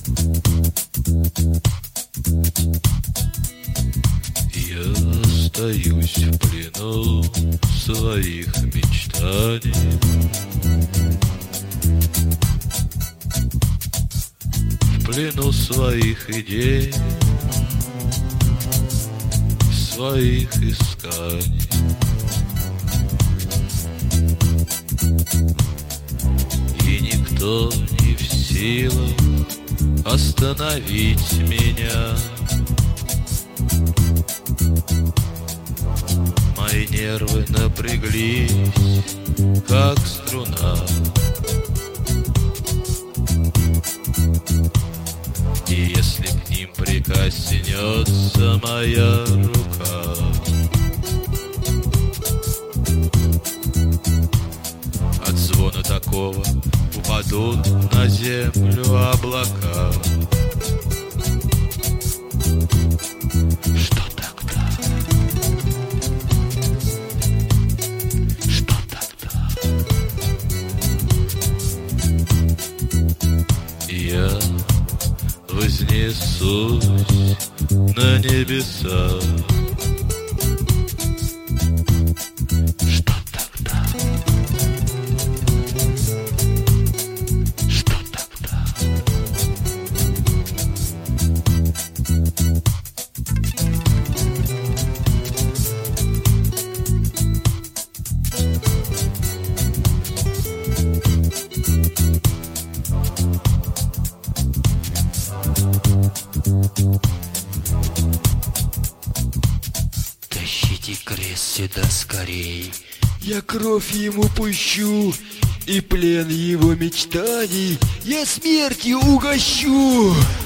Я остаюсь в плену своих мечтаний, в плену своих идей, своих исканий. И никто не в силах остановить меня. Мои нервы напряглись, как струна. И если к ним прикоснется моя рука, от звона такого упадут на землю облака. Что тогда? Что тогда? Я вознесусь на небеса. Что тогда? Что тогда? Тащите крест сюда скорей. Я кровь ему пущу, и плен его мечтаний я смертью угощу.